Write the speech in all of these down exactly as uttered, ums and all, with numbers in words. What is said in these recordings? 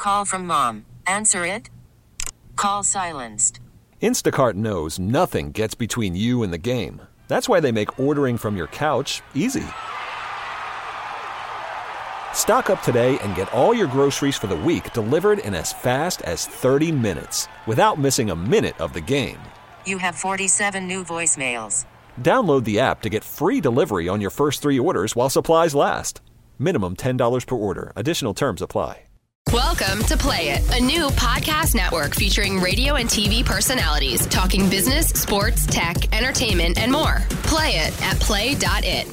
Call from mom. Answer it. Call silenced. Instacart knows nothing gets between you and the game. That's why they make ordering from your couch easy. Stock up today and get all your groceries for the week delivered in as fast as thirty minutes without missing a minute of the game. You have forty-seven new voicemails. Download the app to get free delivery on your first three orders while supplies last. Minimum ten dollars per order. Additional terms apply. Welcome to Play It, a new podcast network featuring radio and T V personalities talking business, sports, tech, entertainment, and more. Play it at play dot it.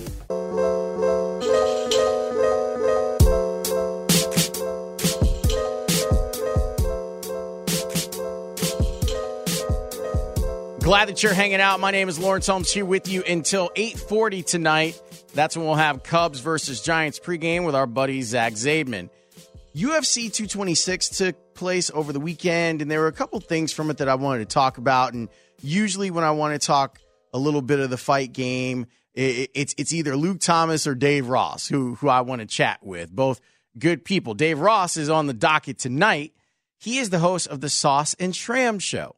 Glad that you're hanging out. My name is Lawrence Holmes, here with you until eight forty tonight. That's when we'll have Cubs versus Giants pregame with our buddy Zach Zaidman. U F C two twenty-six took place over the weekend, and there were a couple things from it that I wanted to talk about. And usually when I want to talk a little bit of the fight game, it, it's it's either Luke Thomas or Dave Ross, who, who I want to chat with. Both good people. Dave Ross is on the docket tonight. He is the host of the Sauce and Shram Show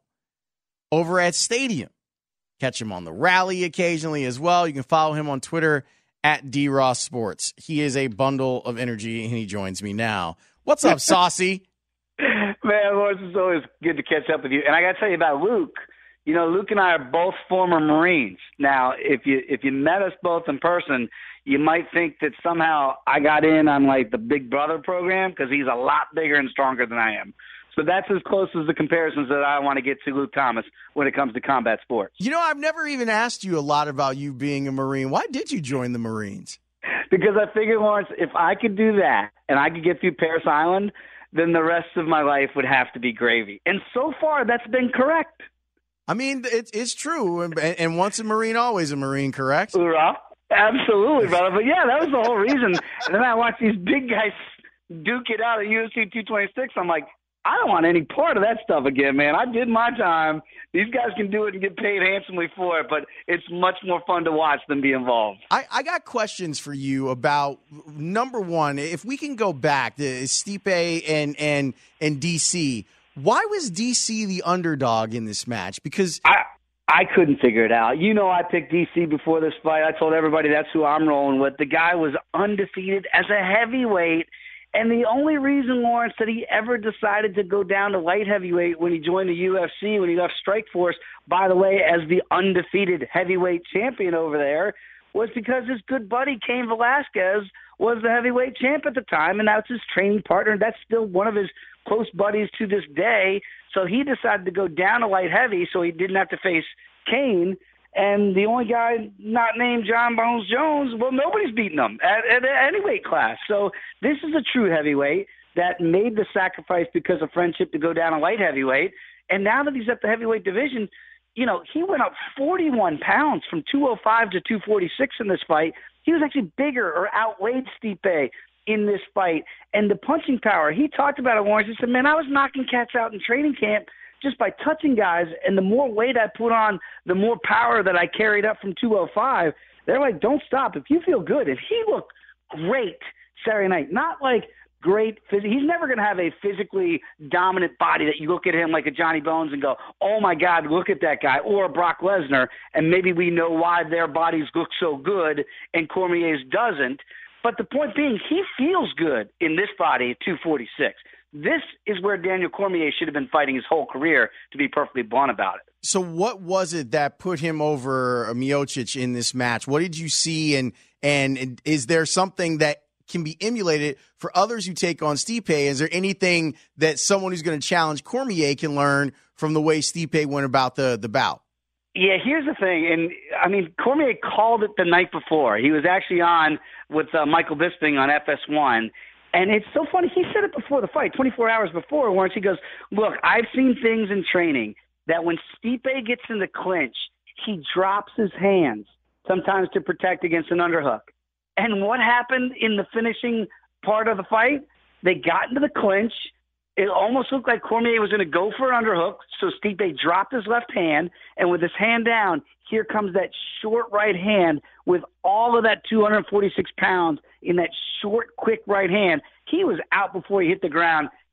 over at Stadium. Catch him on the Rally occasionally as well. You can follow him on Twitter at D Ross Sports. He is a bundle of energy, and he joins me now. What's up, Saucy? Man, Lawrence, it's always good to catch up with you. And I got to tell you about Luke. You know, Luke and I are both former Marines. Now, if you if you met us both in person, you might think that somehow I got in on, like, the Big Brother program because he's a lot bigger and stronger than I am. So that's as close as the comparisons that I want to get to Luke Thomas when it comes to combat sports. You know, I've never even asked you a lot about you being a Marine. Why did you join the Marines? Because I figured, Lawrence, if I could do that and I could get through Paris Island, then the rest of my life would have to be gravy. And so far, that's been correct. I mean, it's, it's true. And, and once a Marine, always a Marine, correct? Hoorah. Absolutely, brother. But, yeah, that was the whole reason. And then I watched these big guys duke it out at U F C two twenty-six. I'm like, I don't want any part of that stuff again, man. I did my time. These guys can do it and get paid handsomely for it, but it's much more fun to watch than be involved. I, I got questions for you about, number one, if we can go back to Stipe and and and D C, why was D C the underdog in this match? Because I I couldn't figure it out. You know, I picked D C before this fight. I told everybody that's who I'm rolling with. The guy was undefeated as a heavyweight. And the only reason, Lawrence, that he ever decided to go down to light heavyweight when he joined the U F C, when he left Strikeforce, by the way, as the undefeated heavyweight champion over there, was because his good buddy Cain Velasquez was the heavyweight champ at the time, and that's his training partner. That's still one of his close buddies to this day. So he decided to go down to light heavy so he didn't have to face Cain. And the only guy not named John Bones Jones, well, nobody's beaten him at, at any weight class. So this is a true heavyweight that made the sacrifice because of friendship to go down to light heavyweight. And now that he's at the heavyweight division, you know, he went up forty-one pounds from two oh five to two forty-six in this fight. He was actually bigger or outweighed Stipe in this fight. And the punching power, he talked about it once. He said, man, I was knocking cats out in training camp just by touching guys, and the more weight I put on, the more power that I carried up from two oh five. They're like, don't stop. If you feel good, if he looked great Saturday night, not like great phys- he's never going to have a physically dominant body that you look at him like a Johnny Bones and go, oh my God, look at that guy, or a Brock Lesnar, and maybe we know why their bodies look so good and Cormier's doesn't. But the point being, he feels good in this body at two forty-six. This is where Daniel Cormier should have been fighting his whole career, to be perfectly blunt about it. So what was it that put him over Miocic in this match? What did you see, and and is there something that can be emulated for others who take on Stipe? Is there anything that someone who's going to challenge Cormier can learn from the way Stipe went about the, the bout? Yeah, here's the thing. And, I mean, Cormier called it the night before. He was actually on with uh, Michael Bisping on F S one. And it's so funny. He said it before the fight, twenty-four hours before, once he goes, look, I've seen things in training that when Stipe gets in the clinch, he drops his hands, sometimes to protect against an underhook. And what happened in the finishing part of the fight? They got into the clinch. It almost looked like Cormier was going to go for an underhook, so Stipe dropped his left hand, and with his hand down, here comes that short right hand with all of that two hundred forty-six pounds in that short, quick right hand. He was out before he hit the ground.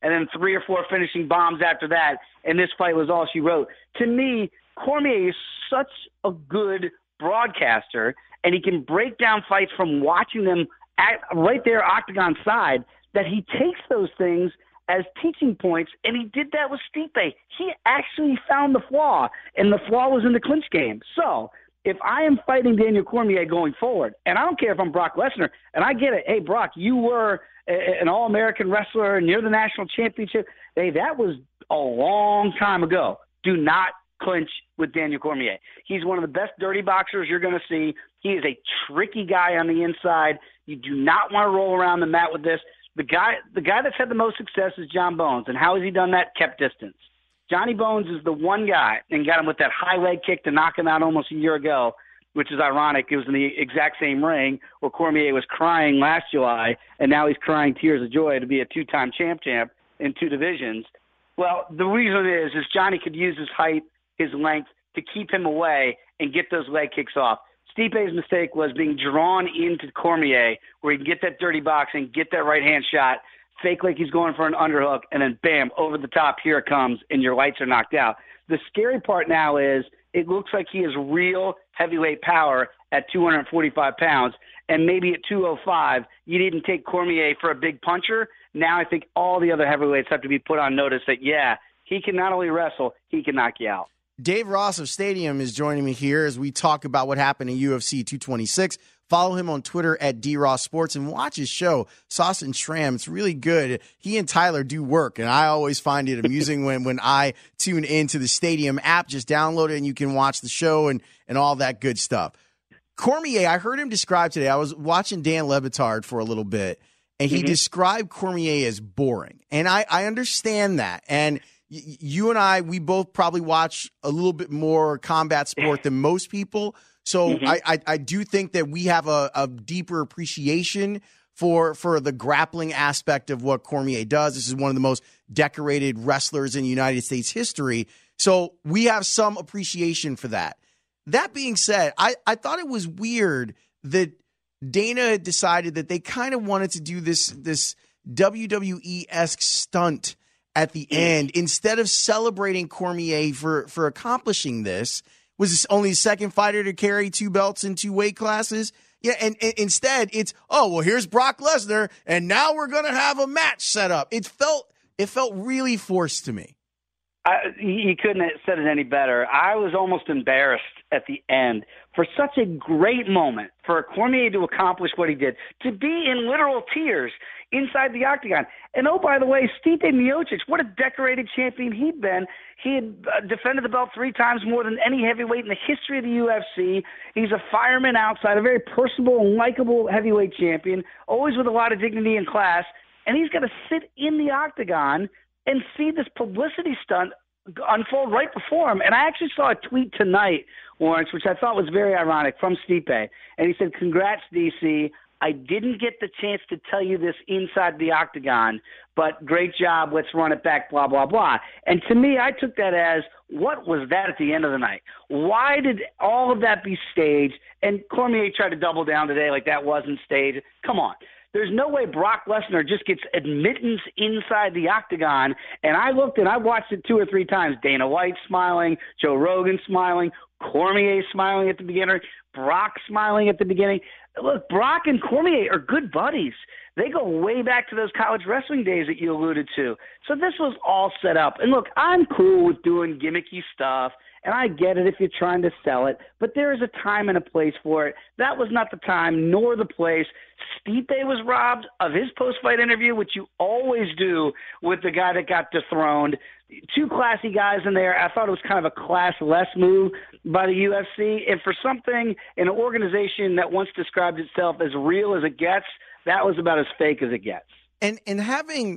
and then three or four finishing bombs after that, and this fight was all she wrote. To me, Cormier is such a good broadcaster, and he can break down fights from watching them at, right there octagon side, that he takes those things as teaching points, and he did that with Stipe. He actually found the flaw, and the flaw was in the clinch game. So if I am fighting Daniel Cormier going forward, and I don't care if I'm Brock Lesnar, and I get it, hey, Brock, you were a, an All-American wrestler near the national championship. Hey, that was a long time ago. Do not clinch with Daniel Cormier. He's one of the best dirty boxers you're going to see. He is a tricky guy on the inside. You do not want to roll around the mat with this. The guy, the guy that's had the most success is John Bones. And how has he done that? Kept distance. Johnny Bones is the one guy, and got him with that high leg kick to knock him out almost a year ago, which is ironic. It was in the exact same ring where Cormier was crying last July, and now he's crying tears of joy to be a two-time champ champ in two divisions. Well, the reason is, is Johnny could use his height, his length, to keep him away and get those leg kicks off. Stipe's mistake was being drawn into Cormier, where he can get that dirty boxing, get that right-hand shot, fake like he's going for an underhook, and then bam, over the top, here it comes, and your lights are knocked out. The scary part now is it looks like he has real heavyweight power at two hundred forty-five pounds, and maybe at two oh five, you didn't take Cormier for a big puncher. Now I think all the other heavyweights have to be put on notice that, yeah, he can not only wrestle, he can knock you out. Dave Ross of Stadium is joining me here as we talk about what happened in U F C two twenty-six. Follow him on Twitter at D Ross Sports and watch his show, Sauce and Shram. It's really good. He and Tyler do work, and I always find it amusing when, when I tune into the Stadium app. Just download it, and you can watch the show and, and all that good stuff. Cormier, I heard him describe today. I was watching Dan Le Batard for a little bit, and he mm-hmm. described Cormier as boring. And I, I understand that. And y- you and I, we both probably watch a little bit more combat sport than most people. So mm-hmm. I, I, I do think that we have a, a deeper appreciation for for the grappling aspect of what Cormier does. This is one of the most decorated wrestlers in United States history. So we have some appreciation for that. That being said, I, I thought it was weird that Dana decided that they kind of wanted to do this, this W W E-esque stunt at the end instead of celebrating Cormier for, for accomplishing this. Was this only the second fighter to carry two belts in two weight classes? Yeah, and, and instead it's, oh, well, here's Brock Lesnar, and now we're going to have a match set up. It felt it felt really forced to me. I, you couldn't have said it any better. I was almost embarrassed at the end for such a great moment for Cormier to accomplish what he did, to be in literal tears inside the octagon. And, oh, by the way, Stipe Miocic, what a decorated champion he'd been. He had uh, defended the belt three times more than any heavyweight in the history of the U F C. He's a fireman outside, a very personable and likable heavyweight champion, always with a lot of dignity and class. And he's got to sit in the octagon and see this publicity stunt unfold right before him. And I actually saw a tweet tonight, Lawrence, which I thought was very ironic, from Stipe. And he said, congrats, D C. I didn't get the chance to tell you this inside the octagon, but great job. Let's run it back, blah, blah, blah. And to me, I took that as, what was that at the end of the night? Why did all of that be staged? And Cormier tried to double down today like that wasn't staged. Come on. There's no way Brock Lesnar just gets admittance inside the octagon. And I looked and I watched it two or three times. Dana White smiling, Joe Rogan smiling, Cormier smiling at the beginning, Brock smiling at the beginning. Look, Brock and Cormier are good buddies. They go way back to those college wrestling days that you alluded to. So this was all set up. And look, I'm cool with doing gimmicky stuff, and I get it if you're trying to sell it, but there is a time and a place for it. That was not the time nor the place. Stipe was robbed of his post-fight interview, which you always do with the guy that got dethroned. Two classy guys in there. I thought it was kind of a class-less move by the U F C. And for something, an organization that once described itself as real as it gets, that was about as fake as it gets. And and having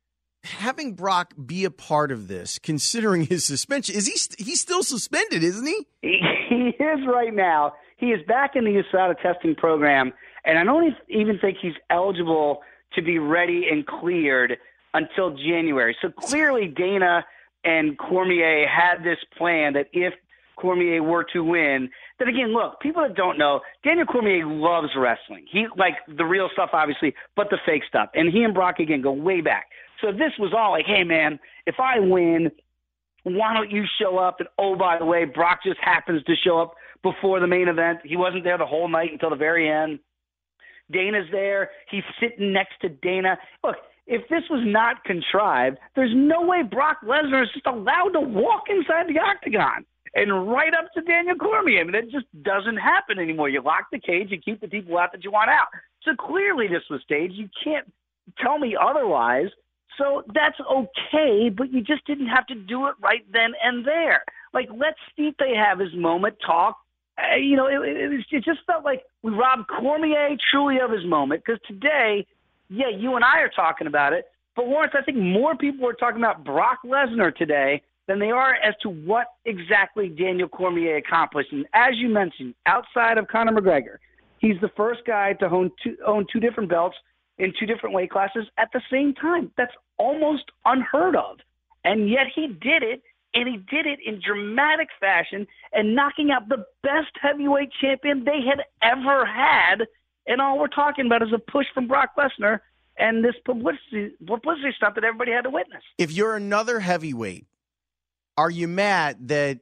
having Brock be a part of this, considering his suspension, is he he's still suspended, isn't he? He, he is right now. He is back in the U S A D A testing program, and I don't even think he's eligible to be ready and cleared until January. So clearly Dana and Cormier had this plan that if Cormier were to win, then again, look, people that don't know, Daniel Cormier loves wrestling. He, like the real stuff, obviously, but the fake stuff. And he and Brock, again, go way back. So this was all like, hey, man, if I win, why don't you show up? And, oh, by the way, Brock just happens to show up before the main event. He wasn't there the whole night until the very end. Dana's there. He's sitting next to Dana. Look, if this was not contrived, there's no way Brock Lesnar is just allowed to walk inside the octagon and right up to Daniel Cormier. I mean, it just doesn't happen anymore. You lock the cage, you keep the people out that you want out. So clearly this was staged. You can't tell me otherwise. So that's okay, but you just didn't have to do it right then and there. Like, let Stipe have his moment, talk. Uh, you know, it, it, it just felt like we robbed Cormier truly of his moment, because today, yeah, you and I are talking about it, but Lawrence, I think more people are talking about Brock Lesnar today than they are as to what exactly Daniel Cormier accomplished. And as you mentioned, outside of Conor McGregor, he's the first guy to own two, own two different belts in two different weight classes at the same time. That's almost unheard of. And yet he did it, and he did it in dramatic fashion and knocking out the best heavyweight champion they had ever had. And all we're talking about is a push from Brock Lesnar and this publicity, publicity stuff that everybody had to witness. If you're another heavyweight, are you mad that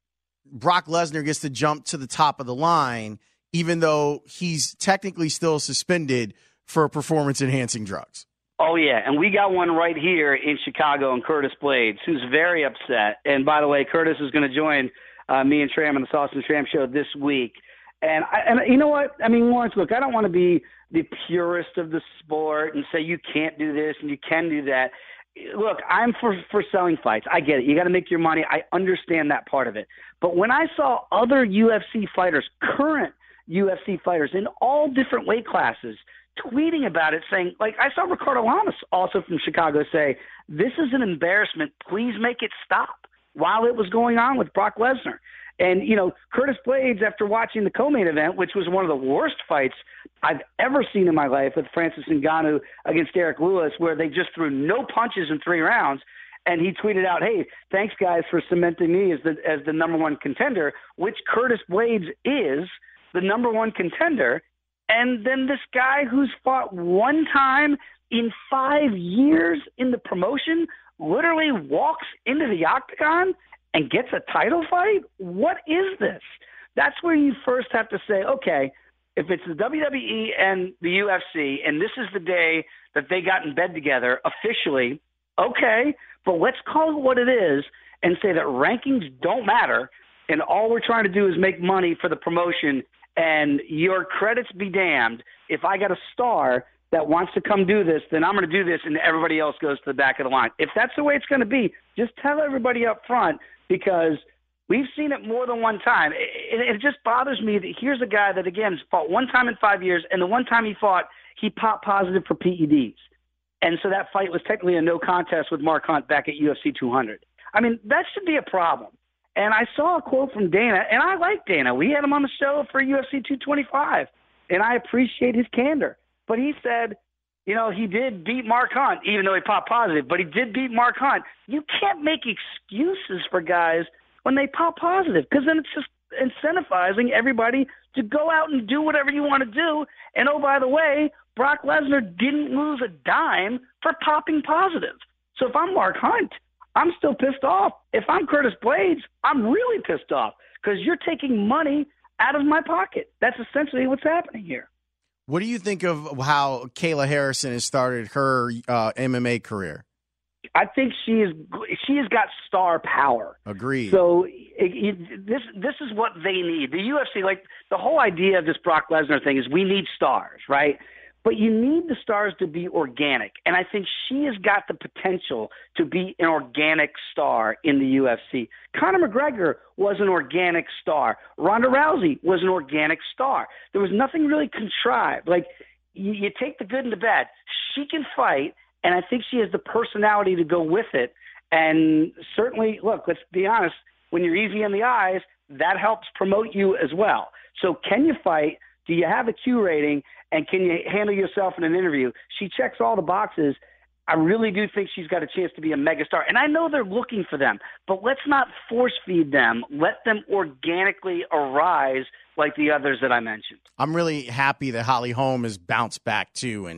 Brock Lesnar gets to jump to the top of the line, even though he's technically still suspended for performance-enhancing drugs? Oh, yeah, and we got one right here in Chicago, and Curtis Blades, who's very upset. And by the way, Curtis is going to join uh, me and Tram on the Sauce and Tram show this week. And, I, and you know what? I mean, Lawrence, look, I don't want to be the purist of the sport and say you can't do this and you can do that. Look, I'm for, for selling fights. I get it. You got to make your money. I understand that part of it. But when I saw other U F C fighters, current U F C fighters in all different weight classes, tweeting about it, saying, like, I saw Ricardo Lamas also from Chicago say, this is an embarrassment. Please make it stop, while it was going on with Brock Lesnar. And, you know, Curtis Blades, after watching the co-main event, which was one of the worst fights I've ever seen in my life with Francis Ngannou against Derek Lewis, where they just threw no punches in three rounds, and he tweeted out, hey, thanks, guys, for cementing me as the, as the number one contender, which Curtis Blades is, the number one contender. And then this guy who's fought one time in five years in the promotion literally walks into the octagon and gets a title fight? What is this? That's where you first have to say, okay, if it's the W W E and the U F C, and this is the day that they got in bed together officially, okay, but let's call it what it is and say that rankings don't matter, and all we're trying to do is make money for the promotion. And your credits be damned. If I got a star that wants to come do this, then I'm going to do this, and everybody else goes to the back of the line. If that's the way it's going to be, just tell everybody up front, because we've seen it more than one time. It, it just bothers me that here's a guy that, again, fought one time in five years, and the one time he fought, he popped positive for P E Ds. And so that fight was technically a no contest with Mark Hunt back at U F C two hundred. I mean, that should be a problem. And I saw a quote from Dana, and I like Dana. We had him on the show for U F C two twenty-five, and I appreciate his candor. But he said, you know, he did beat Mark Hunt, even though he popped positive, but he did beat Mark Hunt. You can't make excuses for guys when they pop positive, because then it's just incentivizing everybody to go out and do whatever you want to do. And, oh, by the way, Brock Lesnar didn't lose a dime for popping positive. So if I'm Mark Hunt, I'm still pissed off. If I'm Curtis Blades, I'm really pissed off, because you're taking money out of my pocket. That's essentially what's happening here. What do you think of how Kayla Harrison has started her uh, M M A career? I think she is she has got star power. Agreed. So it, it, this this is what they need. The U F C, like the whole idea of this Brock Lesnar thing is we need stars, right? But you need the stars to be organic. And I think she has got the potential to be an organic star in the U F C. Conor McGregor was an organic star. Ronda Rousey was an organic star. There was nothing really contrived. Like, you, you take the good and the bad. She can fight, and I think she has the personality to go with it. And certainly, look, let's be honest, when you're easy on the eyes, that helps promote you as well. So can you fight? Do you have a Q rating? And can you handle yourself in an interview? She checks all the boxes. I really do think she's got a chance to be a megastar. And I know they're looking for them, but let's not force feed them. Let them organically arise like the others that I mentioned. I'm really happy that Holly Holm has bounced back too and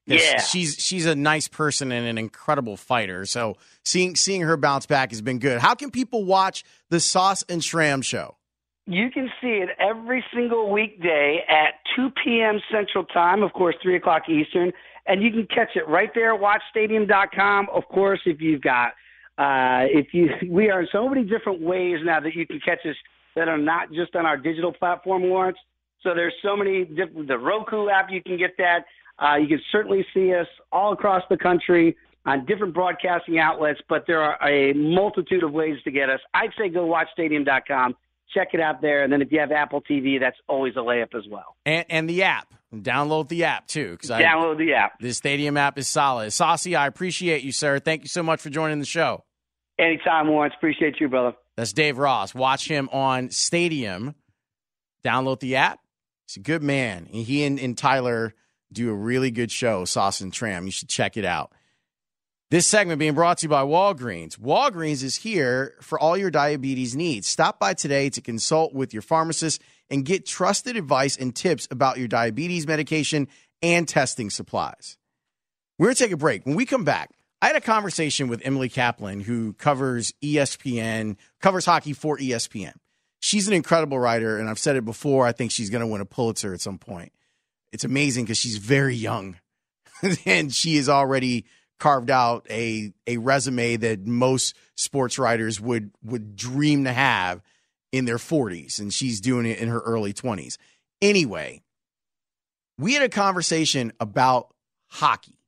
Yeah. She's she's a nice person and an incredible fighter. So seeing seeing her bounce back has been good. How can people watch the Sauce and Schramm show? You can see it every single weekday at two p.m. Central Time, of course, three o'clock Eastern. And you can catch it right there at watch stadium dot com. Of course, if you've got, uh, if you, we are in so many different ways now that you can catch us that are not just on our digital platform, Lawrence. So there's so many different, the Roku app, you can get that. Uh, you can certainly see us all across the country on different broadcasting outlets, but there are a multitude of ways to get us. I'd say go watch stadium dot com. Check it out there. And then if you have Apple T V, that's always a layup as well. And, and the app. Download the app, too. Download I, the app. The Stadium app is solid. Saucy, I appreciate you, sir. Thank you so much for joining the show. Anytime, Lawrence. Appreciate you, brother. That's Dave Ross. Watch him on Stadium. Download the app. He's a good man. He and, and Tyler do a really good show, Sauce and Tram. You should check it out. This segment being brought to you by Walgreens. Walgreens is here for all your diabetes needs. Stop by today to consult with your pharmacist and get trusted advice and tips about your diabetes medication and testing supplies. We're going to take a break. When we come back, I had a conversation with Emily Kaplan, who covers E S P N, covers hockey for E S P N. She's an incredible writer, and I've said it before, I think she's going to win a Pulitzer at some point. It's amazing because she's very young, and she is already carved out a a resume that most sports writers would would dream to have in their forties, and she's doing it in her early twenties. Anyway, we had a conversation about hockey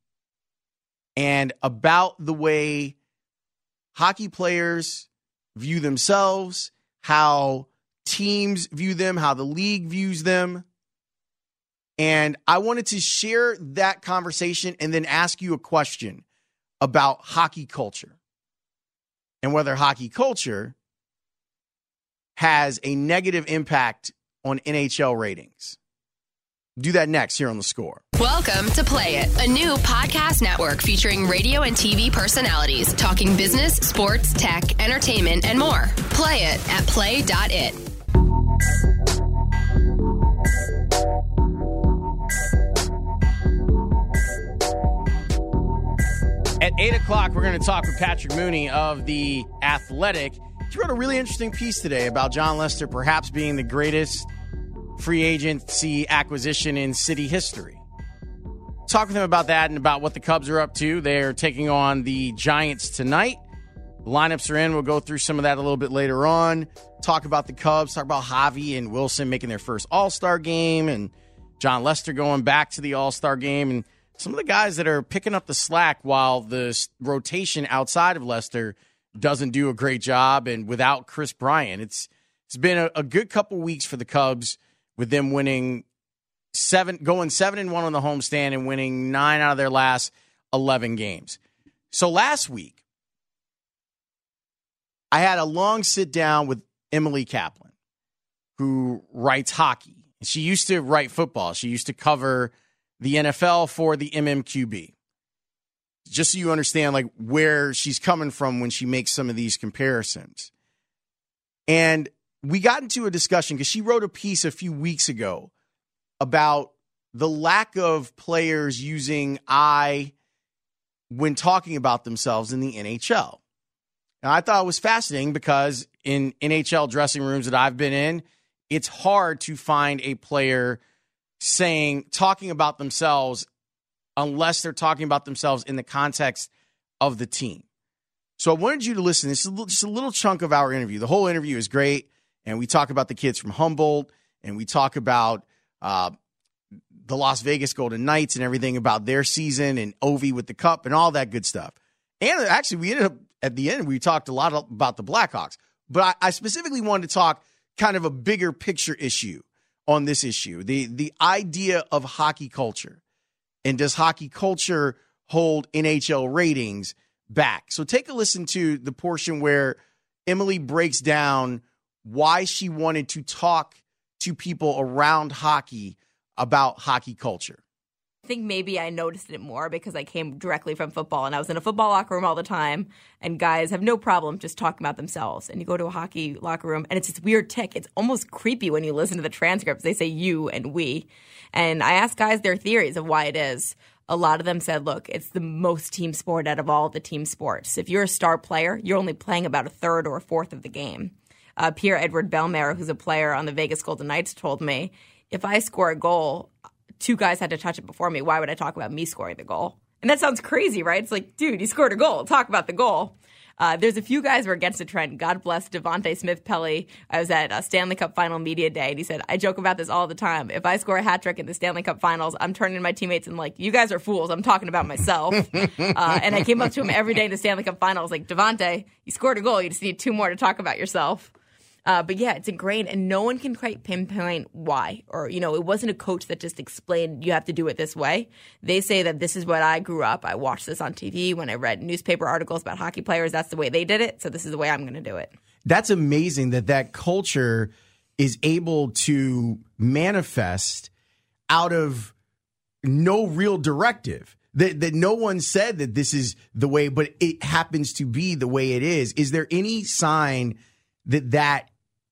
and about the way hockey players view themselves, how teams view them, how the league views them. And I wanted to share that conversation and then ask you a question about hockey culture and whether hockey culture has a negative impact on N H L ratings. Do that next here on The Score. Welcome to Play It, a new podcast network featuring radio and T V personalities talking business, sports, tech, entertainment, and more. Play it at play dot it. At eight o'clock, we're going to talk with Patrick Mooney of The Athletic. He wrote a really interesting piece today about John Lester perhaps being the greatest free agency acquisition in city history. Talk with him about that and about what the Cubs are up to. They're taking on the Giants tonight. The lineups are in. We'll go through some of that a little bit later on. Talk about the Cubs. Talk about Javi and Wilson making their first All-Star game and John Lester going back to the All-Star game and some of the guys that are picking up the slack while the rotation outside of Lester doesn't do a great job, and without Chris Bryant. It's it's been a, a good couple weeks for the Cubs with them winning seven, going seven and one on the homestand and winning nine out of their last eleven games. So last week, I had a long sit down with Emily Kaplan, who writes hockey. She used to write football. She used to cover the N F L for the M M Q B. Just so you understand like where she's coming from when she makes some of these comparisons. And we got into a discussion because she wrote a piece a few weeks ago about the lack of players using I when talking about themselves in the N H L. Now, I thought it was fascinating because in N H L dressing rooms that I've been in, it's hard to find a player saying, talking about themselves unless they're talking about themselves in the context of the team. So I wanted you to listen. This is just a little chunk of our interview. The whole interview is great, and we talk about the kids from Humboldt, and we talk about uh, the Las Vegas Golden Knights and everything about their season and Ovi with the cup and all that good stuff. And actually, we ended up, at the end, we talked a lot about the Blackhawks. But I, I specifically wanted to talk kind of a bigger picture issue on this issue, the the idea of hockey culture. And does hockey culture hold N H L ratings back? So take a listen to the portion where Emily breaks down why she wanted to talk to people around hockey about hockey culture. I think maybe I noticed it more because I came directly from football and I was in a football locker room all the time, and guys have no problem just talking about themselves. And you go to a hockey locker room and it's this weird tick. It's almost creepy when you listen to the transcripts. They say you and we. And I ask guys their theories of why it is. a lot of them said, look, it's the most team sport out of all the team sports. If you're a star player, you're only playing about a third or a fourth of the game. Uh, Pierre-Edouard Bellemare, who's a player on the Vegas Golden Knights, told me, if I score a goal, two guys had to touch it before me. Why would I talk about me scoring the goal? And that sounds crazy, right? It's like, dude, you scored a goal. Talk about the goal. Uh, there's a few guys who are against the trend. God bless Devontae Smith-Pelly. I was at a Stanley Cup Final Media Day, and he said, I joke about this all the time. If I score a hat trick in the Stanley Cup Finals, I'm turning to my teammates and like, you guys are fools. I'm talking about myself. uh, and I came up to him every day in the Stanley Cup Finals like, Devontae, you scored a goal. You just need two more to talk about yourself. Uh, but yeah, it's ingrained, and no one can quite pinpoint why. Or, you know, it wasn't a coach that just explained you have to do it this way. They say that this is what I grew up. I watched this on T V when I read newspaper articles about hockey players. That's the way they did it, so this is the way I'm going to do it. That's amazing that that culture is able to manifest out of no real directive. That, that no one said that this is the way, but it happens to be the way it is. Is there any sign that that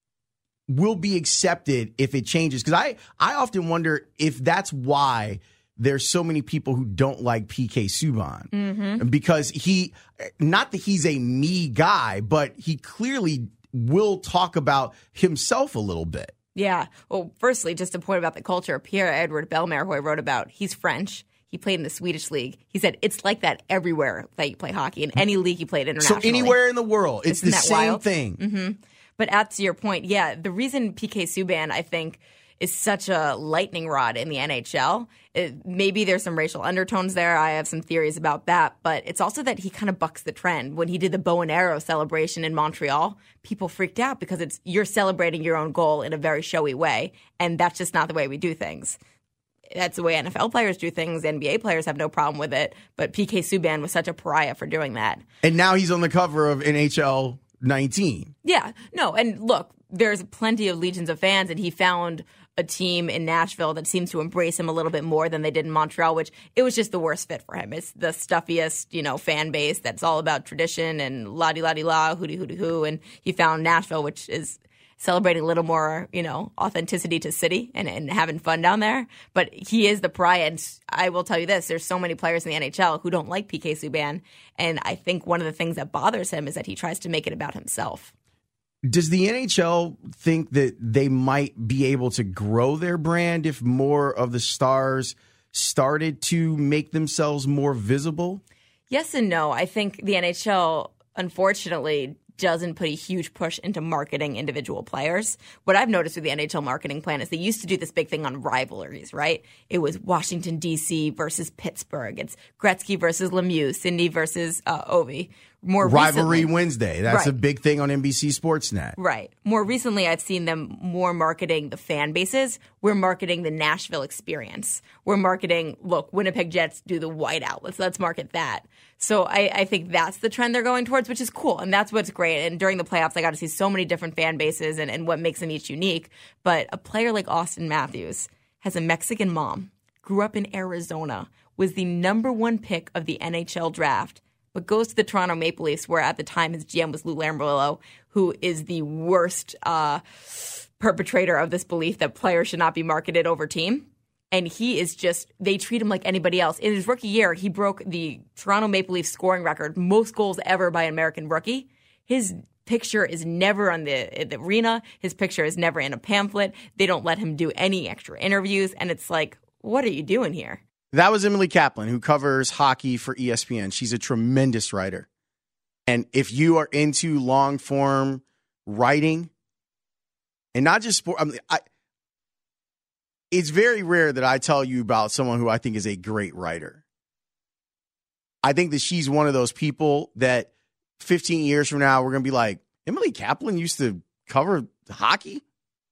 will be accepted if it changes? Because I, I often wonder if that's why there's so many people who don't like P K Subban. Mm-hmm. Because he, not that he's a me guy, but he clearly will talk about himself a little bit. Yeah. Well, firstly, just a point about the culture. Pierre-Edouard Bellemare, who I wrote about, he's French. He played in the Swedish league. He said it's like that everywhere that you play hockey, in any league you played internationally. So anywhere in the world, it's Isn't the that same wild? thing. Mm-hmm. But at to your point, yeah, the reason P K Subban, I think, is such a lightning rod in the N H L, it, maybe there's some racial undertones there. I have some theories about that. But it's also that he kind of bucks the trend. When he did the bow and arrow celebration in Montreal, people freaked out because it's you're celebrating your own goal in a very showy way. And that's just not the way we do things. That's the way N F L players do things. N B A players have no problem with it. But P K Subban was such a pariah for doing that. And now he's on the cover of N H L nineteen. Yeah. No. And look, there's plenty of legions of fans, and he found a team in Nashville that seems to embrace him a little bit more than they did in Montreal, which it was just the worst fit for him. It's the stuffiest, you know, fan base that's all about tradition and la-di-la-di-la, hooty-hooty-hoo. And he found Nashville, which is celebrating a little more, you know, authenticity to city and, and having fun down there. But he is the pariah. And I will tell you this, there's so many players in the N H L who don't like P K Subban. And I think one of the things that bothers him is that he tries to make it about himself. Does the N H L think that they might be able to grow their brand if more of the stars started to make themselves more visible? Yes and no. I think the N H L, unfortunately, doesn't put a huge push into marketing individual players. What I've noticed with the N H L marketing plan is they used to do this big thing on rivalries, right? It was Washington, D C versus Pittsburgh. It's Gretzky versus Lemieux, Cindy versus uh, Ovi. More Rivalry recently, Wednesday. That's right. a big thing on N B C Sportsnet. Right. More recently, I've seen them more marketing the fan bases. We're marketing the Nashville experience. We're marketing, look, Winnipeg Jets do the whiteout. Let's let's market that. So I, I think that's the trend they're going towards, which is cool. And that's what's great. And during the playoffs, I got to see so many different fan bases and, and what makes them each unique. But a player like Austin Matthews has a Mexican mom, grew up in Arizona, was the number one pick of the N H L draft, but goes to the Toronto Maple Leafs, where at the time his G M was Lou Lamoriello, who is the worst uh, perpetrator of this belief that players should not be marketed over team. And he is just, they treat him like anybody else. In his rookie year, he broke the Toronto Maple Leafs scoring record, most goals ever by an American rookie. His picture is never on the, the arena. His picture is never in a pamphlet. They don't let him do any extra interviews. And it's like, what are you doing here? That was Emily Kaplan, who covers hockey for E S P N. She's a tremendous writer. And if you are into long-form writing, and not just sport, I mean, I, it's very rare that I tell you about someone who I think is a great writer. I think that she's one of those people that fifteen years from now, we're going to be like, Emily Kaplan used to cover hockey?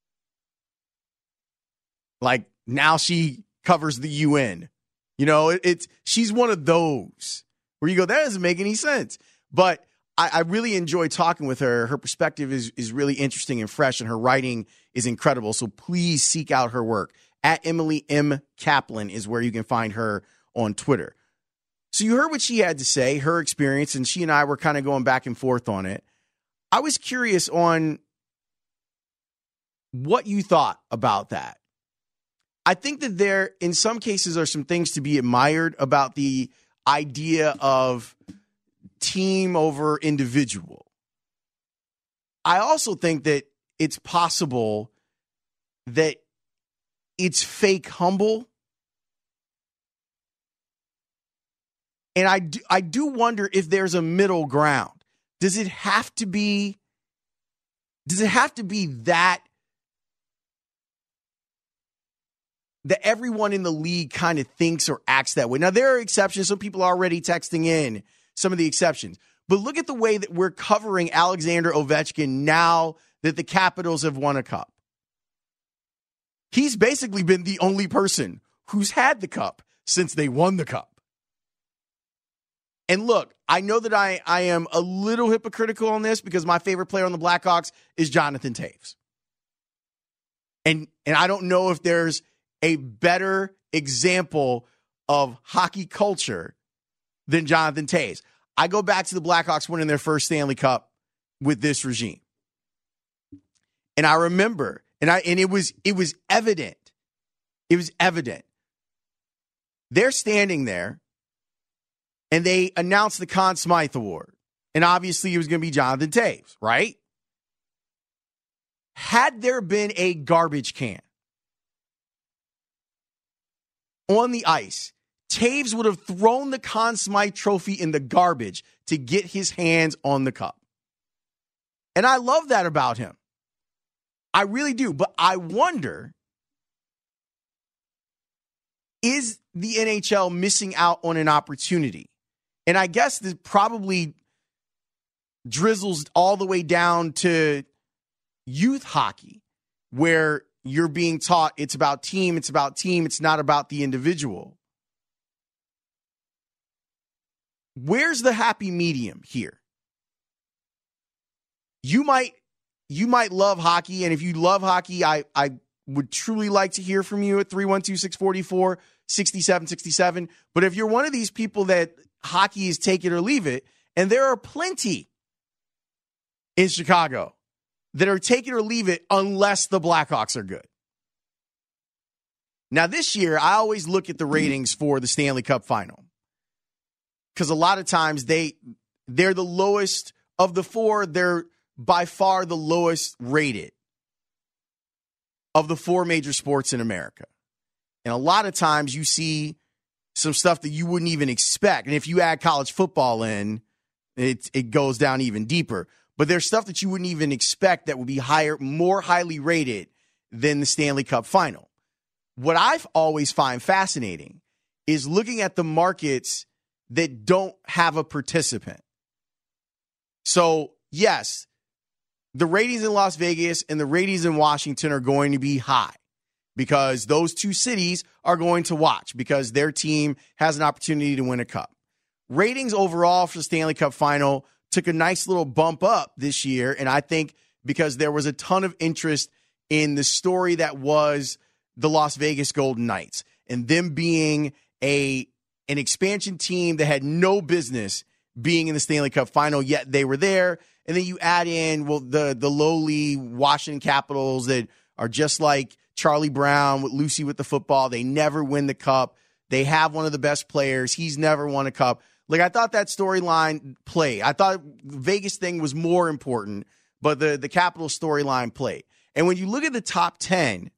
Like, now she covers the U N. You know, it, it's she's one of those where you go, that doesn't make any sense. But I, I really enjoy talking with her. Her perspective is, is really interesting and fresh, and her writing is incredible. So please seek out her work. At Emily M. Kaplan is where you can find her on Twitter. So you heard what she had to say, her experience, and she and I were kind of going back and forth on it. I was curious on what you thought about that. I think that there, in some cases, are some things to be admired about the idea of team over individual. I also think that it's possible that it's fake humble. And I do, I do wonder if there's a middle ground. Does it have to be, does it have to be that, that everyone in the league kind of thinks or acts that way? Now, there are exceptions. Some people are already texting in some of the exceptions. But look at the way that we're covering Alexander Ovechkin now that the Capitals have won a cup. He's basically been the only person who's had the cup since they won the cup. And look, I know that I, I am a little hypocritical on this because my favorite player on the Blackhawks is Jonathan Toews. And, and I don't know if there's a better example of hockey culture than Jonathan Toews. I go back to the Blackhawks winning their first Stanley Cup with this regime. And I remember, and I and it was it was evident. It was evident. They're standing there, and they announced the Conn Smythe Award. And obviously it was going to be Jonathan Toews, right? Had there been a garbage can on the ice, Toews would have thrown the Conn Smythe trophy in the garbage to get his hands on the cup. And I love that about him. I really do. But I wonder, is the N H L missing out on an opportunity? And I guess this probably drizzles all the way down to youth hockey, where you're being taught it's about team, it's about team, it's not about the individual. Where's the happy medium here? You might you might love hockey, and if you love hockey, I, I would truly like to hear from you at three one two, six four four, six seven six seven. But if you're one of these people that hockey is take it or leave it, and there are plenty in Chicago that are take it or leave it unless the Blackhawks are good. Now, this year, I always look at the ratings for the Stanley Cup Final, because a lot of times they, they're the lowest of the four. They're by far the lowest rated of the four major sports in America. And a lot of times you see some stuff that you wouldn't even expect. And if you add college football in, it, it goes down even deeper. But there's stuff that you wouldn't even expect that would be higher, more highly rated than the Stanley Cup Final. What I've always find fascinating is looking at the markets that don't have a participant. So, yes, the ratings in Las Vegas and the ratings in Washington are going to be high because those two cities are going to watch because their team has an opportunity to win a cup. Ratings overall for the Stanley Cup Final took a nice little bump up this year, and I think because there was a ton of interest in the story that was the Las Vegas Golden Knights and them being a an expansion team that had no business being in the Stanley Cup Final, yet they were there. And then you add in, well, the the lowly Washington Capitals that are just like Charlie Brown with Lucy with the football. They never win the cup. They have one of the best players. He's never won a cup. Like, I thought that storyline played. I thought the Vegas thing was more important, but the, the Capitals storyline played. And when you look at the top ten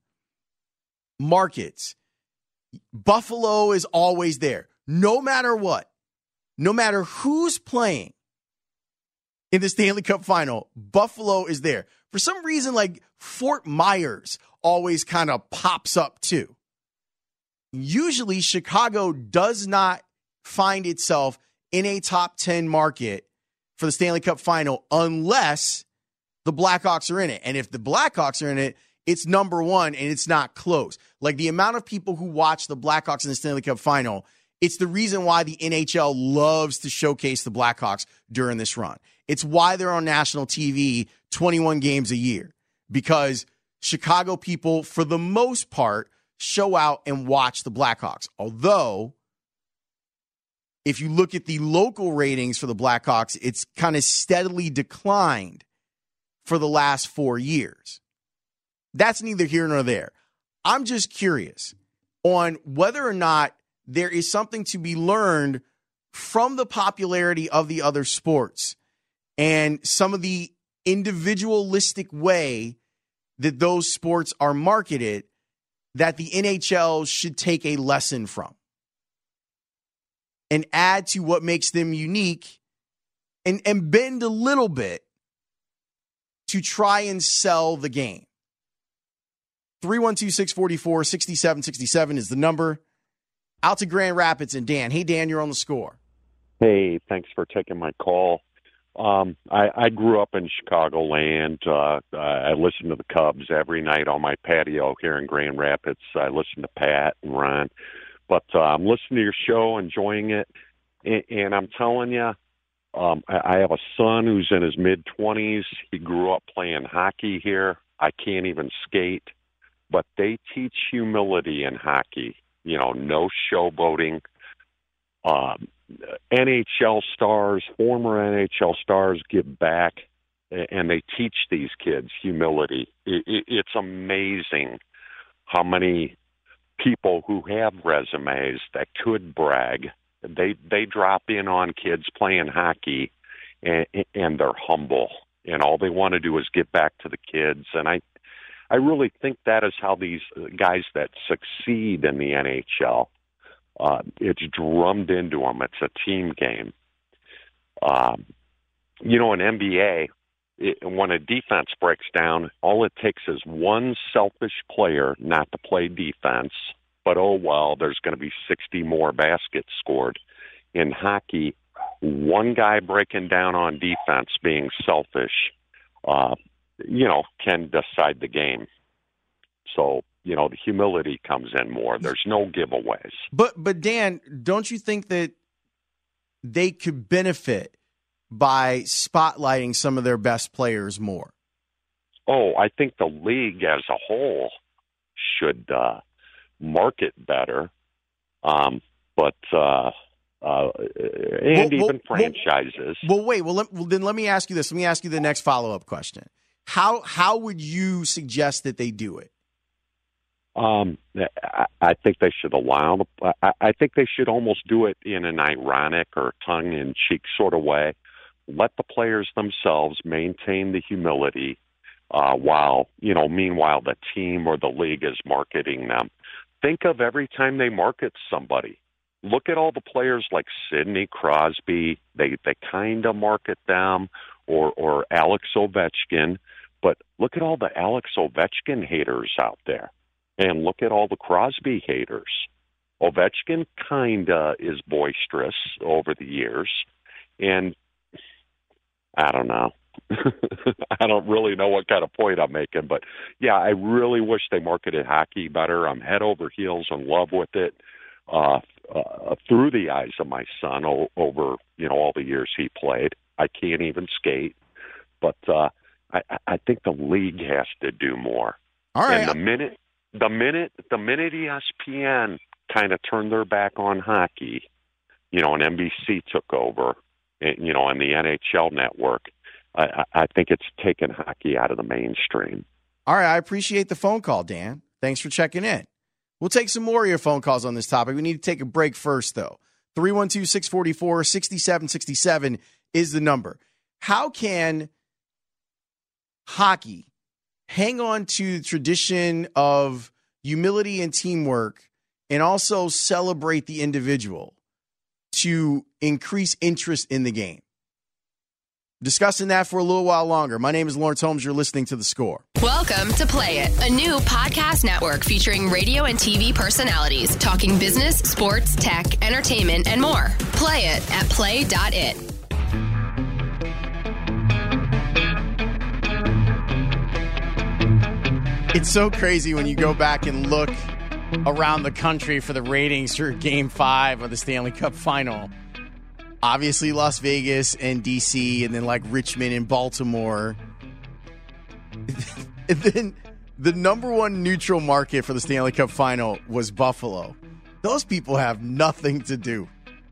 markets, Buffalo is always there. No matter what, no matter who's playing in the Stanley Cup Final, Buffalo is there. For some reason, like Fort Myers always kind of pops up too. Usually, Chicago does not find itself in a top ten market for the Stanley Cup Final unless the Blackhawks are in it. And if the Blackhawks are in it, it's number one and it's not close. Like the amount of people who watch the Blackhawks in the Stanley Cup Final, it's the reason why the N H L loves to showcase the Blackhawks during this run. It's why they're on national T V twenty-one games a year, because Chicago people, for the most part, show out and watch the Blackhawks. Although, if you look at the local ratings for the Blackhawks, it's kind of steadily declined for the last four years. That's neither here nor there. I'm just curious on whether or not there is something to be learned from the popularity of the other sports and some of the individualistic way that those sports are marketed that the N H L should take a lesson from and add to what makes them unique and, and bend a little bit to try and sell the game. three one two, six four four, six seven six seven is the number. Out to Grand Rapids and Dan. Hey, Dan, you're on the score. Hey, thanks for taking my call. Um, I, I grew up in Chicagoland. Uh, I listen to the Cubs every night on my patio here in Grand Rapids. I listen to Pat and Ron. But uh, I'm listening to your show, enjoying it. And, and I'm telling you, um, I, I have a son who's in his mid-twenties. He grew up playing hockey here. I can't even skate. But they teach humility in hockey. You know, no showboating. Um, N H L stars, former N H L stars give back, and they teach these kids humility. It, it, it's amazing how many people who have resumes that could brag, they they drop in on kids playing hockey, and, and they're humble, and all they want to do is give back to the kids. And I, I really think that is how these guys that succeed in the N H L, Uh, it's drummed into them. It's a team game. Um, you know, in N B A, it, when a defense breaks down, all it takes is one selfish player not to play defense, but oh, well, there's going to be sixty more baskets scored. In hockey, one guy breaking down on defense, being selfish, uh, you know, can decide the game. So, you know, the humility comes in more. There's no giveaways. But, but Dan, don't you think that they could benefit by spotlighting some of their best players more? Oh, I think the league as a whole should uh, market better. Um, but, uh, uh, and well, even well, franchises. Well, well wait, well, let, well, then let me ask you this. Let me ask you the next follow-up question. How, how would you suggest that they do it? Um, I think they should allow the, I think they should almost do it in an ironic or tongue-in-cheek sort of way. Let the players themselves maintain the humility uh, while, you know, meanwhile the team or the league is marketing them. Think of every time they market somebody. Look at all the players like Sidney Crosby. They they kind of market them, or or Alex Ovechkin. But look at all the Alex Ovechkin haters out there. And look at all the Crosby haters. Ovechkin kind of is boisterous over the years. And I don't know. I don't really know what kind of point I'm making. But, yeah, I really wish they marketed hockey better. I'm head over heels in love with it uh, uh, through the eyes of my son o- over, you know, all the years he played. I can't even skate. But uh, I, I think the league has to do more. All right. And the minute... The minute the minute E S P N kind of turned their back on hockey, you know, and N B C took over, you know, and the N H L network, I, I think it's taken hockey out of the mainstream. All right, I appreciate the phone call, Dan. Thanks for checking in. We'll take some more of your phone calls on this topic. We need to take a break first, though. three one two, six four four, six seven six seven is the number. How can hockey hang on to the tradition of humility and teamwork and also celebrate the individual to increase interest in the game? Discussing that for a little while longer. My name is Lawrence Holmes. You're listening to The Score. Welcome to Play It, a new podcast network featuring radio and T V personalities talking business, sports, tech, entertainment, and more. Play it at play dot it. It's so crazy when you go back and look around the country for the ratings for Game five of the Stanley Cup Final. Obviously, Las Vegas and D C, and then like Richmond and Baltimore. And then the number one neutral market for the Stanley Cup Final was Buffalo. Those people have nothing to do.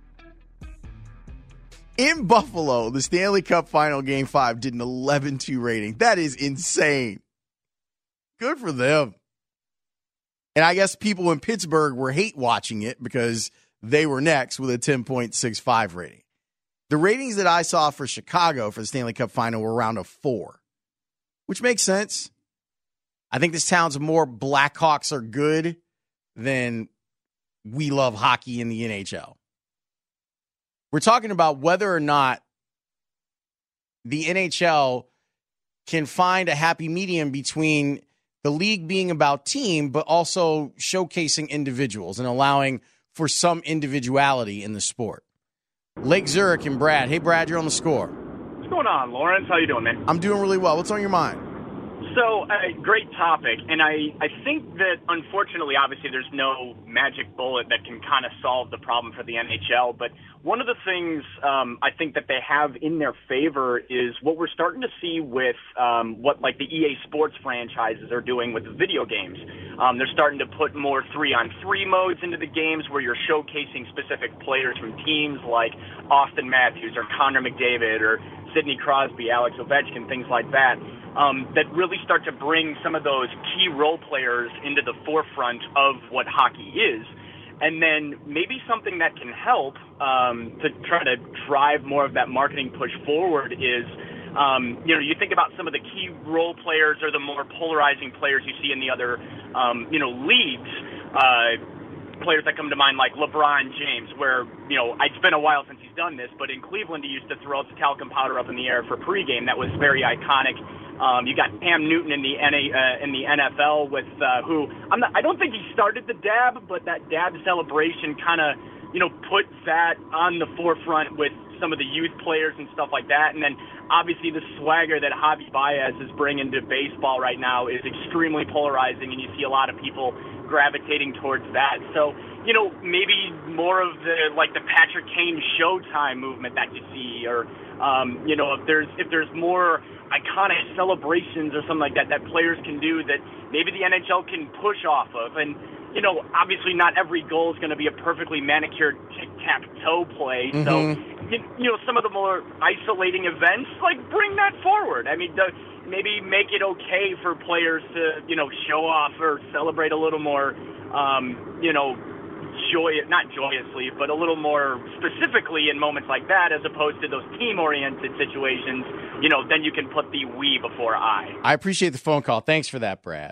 In Buffalo, the Stanley Cup Final Game five did an eleven two rating. That is insane. Good for them. And I guess people in Pittsburgh were hate watching it because they were next with a ten point six five rating. The ratings that I saw for Chicago for the Stanley Cup final were around a four, which makes sense. I think this town's more Blackhawks are good than we love hockey in the N H L. We're talking about whether or not the N H L can find a happy medium between the league being about team, but also showcasing individuals and allowing for some individuality in the sport. Lake Zurich and Brad. Hey, Brad, you're on the Score. What's going on, Lawrence? How you doing, man? I'm doing really well. What's on your mind? So, uh, great topic, and I, I think that, unfortunately, obviously, there's no magic bullet that can kind of solve the problem for the N H L, but one of the things um, I think that they have in their favor is what we're starting to see with um, what, like, the E A Sports franchises are doing with the video games. Um, they're starting to put more three-on-three modes into the games where you're showcasing specific players from teams like Austin Matthews or Connor McDavid or Sidney Crosby, Alex Ovechkin, things like that. Um, that really start to bring some of those key role players into the forefront of what hockey is. And then maybe something that can help um, to try to drive more of that marketing push forward is, um, you know, you think about some of the key role players or the more polarizing players you see in the other, um, you know, leagues, uh, players that come to mind like LeBron James, where, you know, it's been a while since he's done this, but in Cleveland he used to throw the talcum powder up in the air for pregame. That was very iconic. Um, you got Cam Newton in the N A, uh, in the N F L with uh, who I'm not, I don't think he started the dab, but that dab celebration kind of, you know, put that on the forefront with some of the youth players and stuff like that. And then obviously the swagger that Javi Baez is bringing to baseball right now is extremely polarizing, and you see a lot of people gravitating towards that. So, you know, maybe more of the, like the Patrick Kane Showtime movement that you see, or, um, you know, if there's, if there's more iconic celebrations or something like that that players can do that maybe the N H L can push off of. And, you know, obviously not every goal is going to be a perfectly manicured tic-tac-toe play. Mm-hmm. So, you, you know, some of the more isolating events, like, bring that forward. I mean, the, maybe make it okay for players to, you know, show off or celebrate a little more, um, you know, joy, not joyously, but a little more specifically in moments like that, as opposed to those team-oriented situations. You know, then you can put the we before I. I appreciate the phone call. Thanks for that, Brad.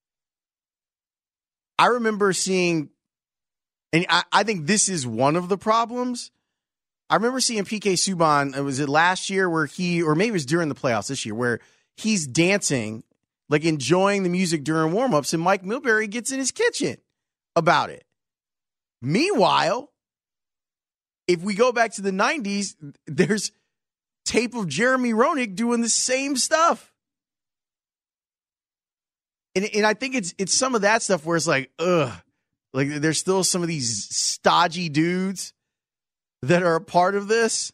I remember seeing, and I, I think this is one of the problems. I remember seeing P K Subban, was it last year where he, or maybe it was during the playoffs this year, where he's dancing, like enjoying the music during warm-ups, and Mike Milbury gets in his kitchen about it. Meanwhile, if we go back to the nineties, there's tape of Jeremy Roenick doing the same stuff. And, and I think it's it's some of that stuff where it's like, ugh, like there's still some of these stodgy dudes that are a part of this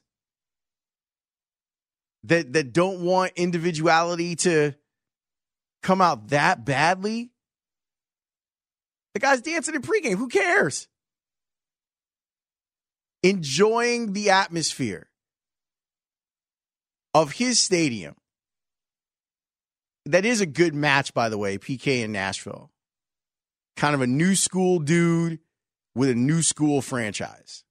that that don't want individuality to come out that badly. The guy's dancing in pregame. Who cares? Enjoying the atmosphere of his stadium. That is a good match, by the way, P K in Nashville. Kind of a new school dude with a new school franchise.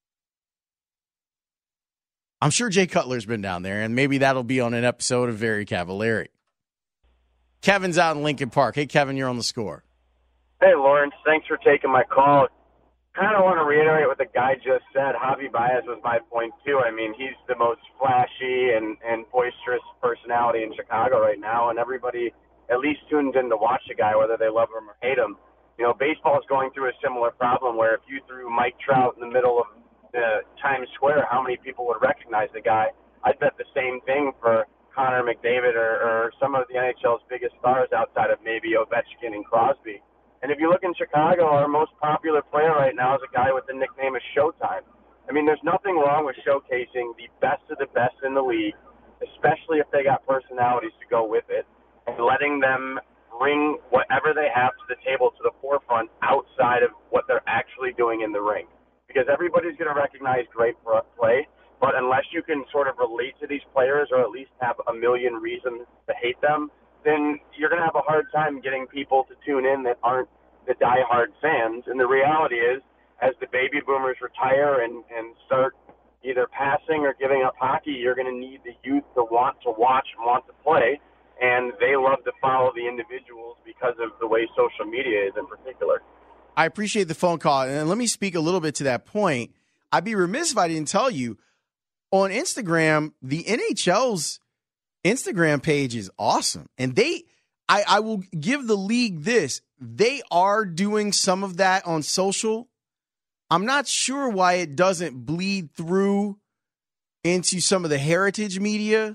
I'm sure Jay Cutler's been down there, and maybe that'll be on an episode of Very Cavallari. Kevin's out in Lincoln Park. Hey, Kevin, you're on the Score. Hey, Lawrence. Thanks for taking my call. Kind of want to reiterate what the guy just said. Javi Baez was my point, too. I mean, he's the most flashy and, and boisterous personality in Chicago right now, and everybody at least tunes in to watch the guy, whether they love him or hate him. You know, baseball is going through a similar problem where if you threw Mike Trout in the middle of uh, Times Square, how many people would recognize the guy? I'd bet the same thing for Connor McDavid or, or some of the N H L's biggest stars outside of maybe Ovechkin and Crosby. And if you look in Chicago, our most popular player right now is a guy with the nickname of Showtime. I mean, there's nothing wrong with showcasing the best of the best in the league, especially if they got personalities to go with it, and letting them bring whatever they have to the table to the forefront outside of what they're actually doing in the ring. Because everybody's going to recognize great play, but unless you can sort of relate to these players or at least have a million reasons to hate them, then you're going to have a hard time getting people to tune in that aren't the diehard fans. And the reality is, as the baby boomers retire and, and start either passing or giving up hockey, you're going to need the youth to want to watch and want to play. And they love to follow the individuals because of the way social media is in particular. I appreciate the phone call. And let me speak a little bit to that point. I'd be remiss if I didn't tell you, on Instagram, the N H L's Instagram page is awesome. And they, I, I will give the league this. They are doing some of that on social. I'm not sure why it doesn't bleed through into some of the heritage media.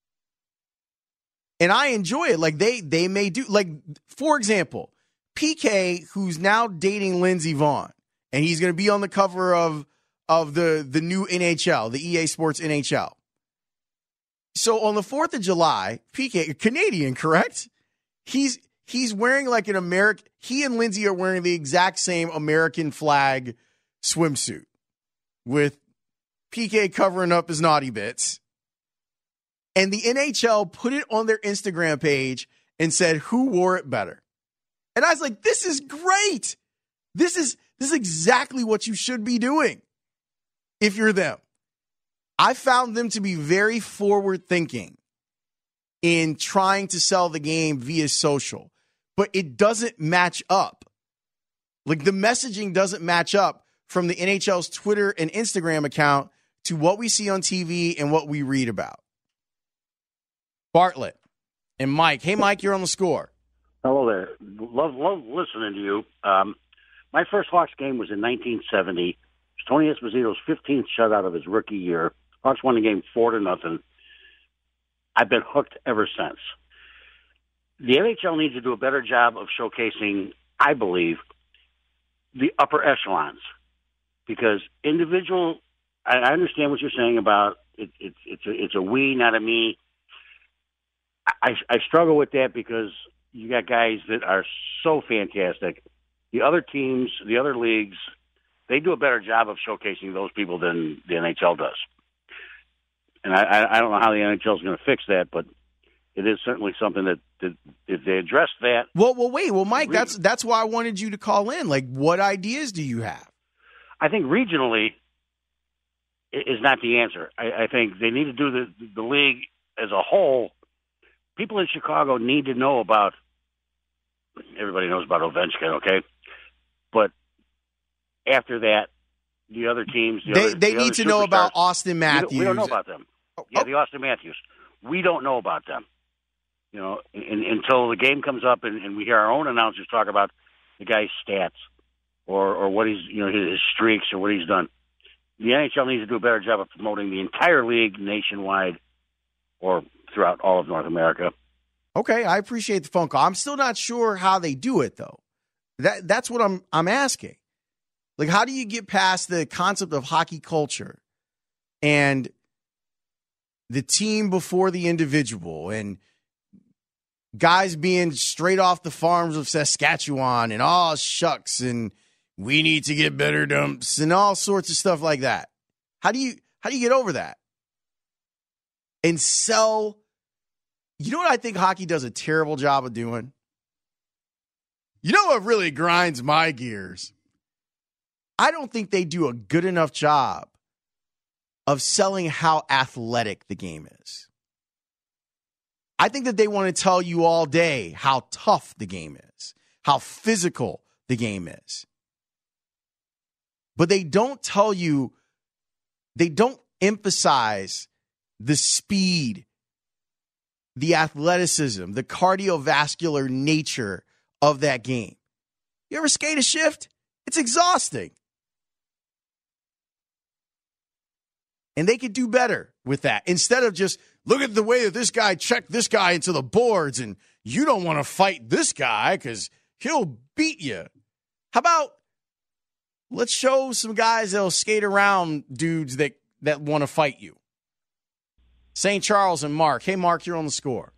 And I enjoy it. Like they they may do, like, for example, P K, who's now dating Lindsey Vonn, and he's going to be on the cover of, of the, the new N H L, the E A Sports N H L. So on the fourth of July, P K, Canadian, correct? He's he's wearing like an American, he and Lindsey are wearing the exact same American flag swimsuit with P K covering up his naughty bits. And the N H L put it on their Instagram page and said, who wore it better? And I was like, this is great. This is this is exactly what you should be doing if you're them. I found them to be very forward thinking in trying to sell the game via social, but it doesn't match up. Like the messaging doesn't match up from the N H L's Twitter and Instagram account to what we see on T V and what we read about. Bartlett and Mike. Hey, Mike, you're on the Score. Hello there. Love, love listening to you. Um, my first Hawks game was in nineteen seventy. It was Tony Esposito's fifteenth shutout of his rookie year. Hawks won the game four to nothing. I've been hooked ever since. The N H L needs to do a better job of showcasing, I believe, the upper echelons, because individual. I, I understand what you're saying about it, it, it's a, it's a we, not a me. I, I struggle with that because you got guys that are so fantastic. The other teams, the other leagues, they do a better job of showcasing those people than the N H L does. And I, I don't know how the N H L is going to fix that, but it is certainly something that, that if they address that. Well, well, wait. Well, Mike, that's that's why I wanted you to call in. Like, what ideas do you have? I think regionally is not the answer. I, I think they need to do the the league as a whole. People in Chicago need to know about. Everybody knows about Ovechkin, okay? But after that, the other teams, the they other, they the need other to know about Austin Matthews. We don't, we don't know about them. Oh, yeah, oh. the Austin Matthews. We don't know about them. You know, in, in, until the game comes up and, and we hear our own announcers talk about the guy's stats or or what he's, you know, his, his streaks or what he's done. The N H L needs to do a better job of promoting the entire league nationwide or throughout all of North America. Okay, I appreciate the phone call. I'm still not sure how they do it, though. That that's what I'm I'm asking. Like, how do you get past the concept of hockey culture and the team before the individual and guys being straight off the farms of Saskatchewan and all oh, shucks and we need to get better dumps and all sorts of stuff like that? How do you how do you get over that and sell? You know what I think hockey does a terrible job of doing? You know what really grinds my gears? I don't think they do a good enough job of selling how athletic the game is. I think that they want to tell you all day how tough the game is, how physical the game is. But they don't tell you, they don't emphasize the speed, the athleticism, the cardiovascular nature of that game. You ever skate a shift? It's exhausting. And they could do better with that. Instead of just, look at the way that this guy checked this guy into the boards and you don't want to fight this guy because he'll beat you. How about let's show some guys that'll skate around dudes that, that want to fight you. Saint Charles and Mark. Hey, Mark, you're on the Score.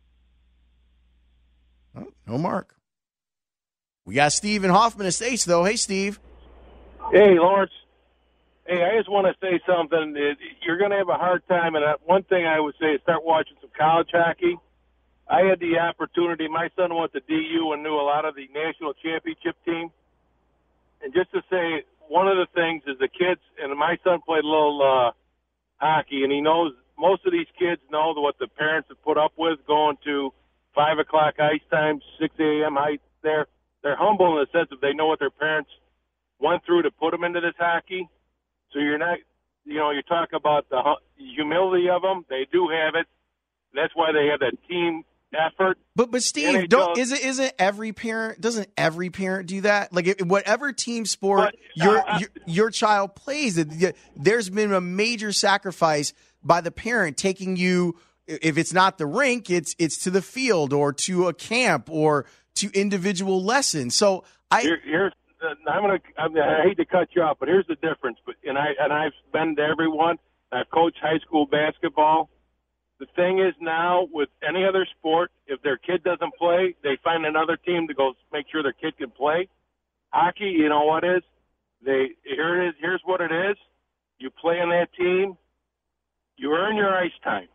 Oh, no Mark. We got Steve in Hoffman Estates, though. Hey, Steve. Hey, Lawrence. Hey, I just want to say something. You're going to have a hard time, and one thing I would say is start watching some college hockey I had the opportunity. My son went to D U and knew a lot of the national championship team. And just to say, one of the things is the kids, and my son played a little uh, hockey, and he knows most of these kids know what the parents have put up with going to five o'clock ice time, six a.m. ice there. They're humble in the sense of they know what their parents went through to put them into this hockey. So you're not, you know, you talk about the humility of them. They do have it. That's why they have that team effort. But but Steve, N H L, don't is it isn't every parent doesn't every parent do that? Like it, whatever team sport but, your, uh, your your child plays, there's been a major sacrifice by the parent taking you. If it's not the rink, it's it's to the field or to a camp or to individual lessons. So I Here, here's I'm gonna I'm, I hate to cut you off, but here's the difference. But and I and I've been to everyone. I've coached high school basketball. The thing is now with any other sport, if their kid doesn't play, they find another team to go make sure their kid can play. Hockey, you know what is? They here it is. Here's what it is. You play on that team. You earn your ice time.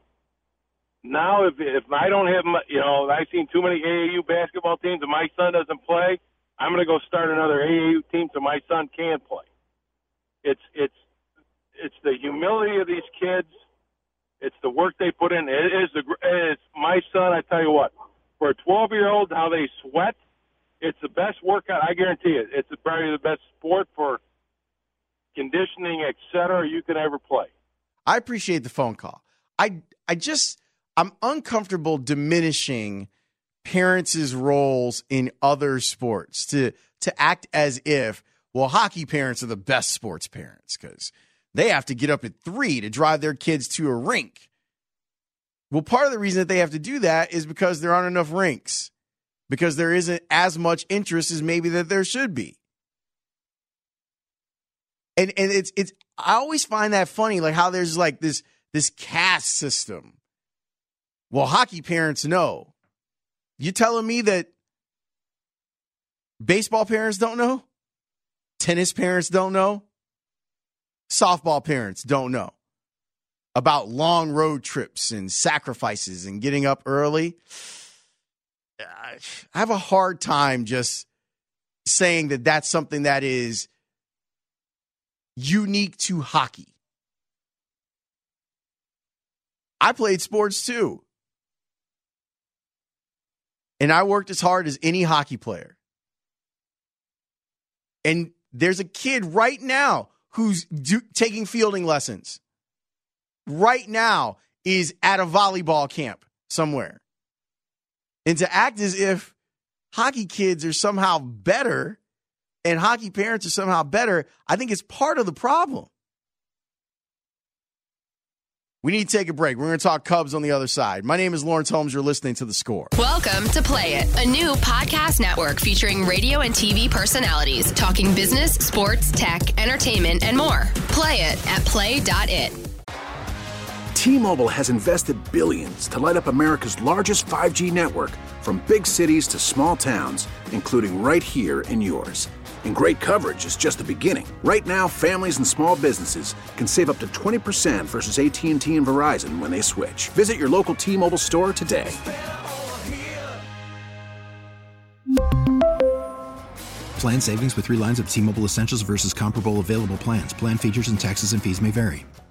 Now, if if I don't have, my, you know, I've seen too many A A U basketball teams, and my son doesn't play, I'm going to go start another A A U team so my son can play. It's it's it's the humility of these kids. It's the work they put in. It is the it's my son. I tell you what, for a twelve-year-old, how they sweat, it's the best workout. I guarantee it. It's probably the best sport for conditioning, et cetera, you can ever play. I appreciate the phone call. I I just I'm uncomfortable diminishing parents' roles in other sports to to act as if, well, hockey parents are the best sports parents because they have to get up at three to drive their kids to a rink. Well, part of the reason that they have to do that is because there aren't enough rinks, because there isn't as much interest as maybe that there should be. And and it's it's I always find that funny, like how there's like this this caste system. Well, hockey parents know. You telling me that baseball parents don't know? Tennis parents don't know? Softball parents don't know about long road trips and sacrifices and getting up early? I have a hard time just saying that that's something that is unique to hockey. I played sports too. And I worked as hard as any hockey player. And there's a kid right now who's do, taking fielding lessons. Right now is at a volleyball camp somewhere. And to act as if hockey kids are somehow better and hockey parents are somehow better, I think it's part of the problem. We need to take a break. We're going to talk Cubs on the other side. My name is Lawrence Holmes. You're listening to The Score. Welcome to Play It, a new podcast network featuring radio and T V personalities talking business, sports, tech, entertainment, and more. Play it at play dot it. T-Mobile has invested billions to light up America's largest five G network, from big cities to small towns, including right here in yours. And great coverage is just the beginning. Right now, families and small businesses can save up to twenty percent versus A T and T and Verizon when they switch. Visit your local T-Mobile store today. Plan savings with three lines of T-Mobile Essentials versus comparable available plans. Plan features and taxes and fees may vary.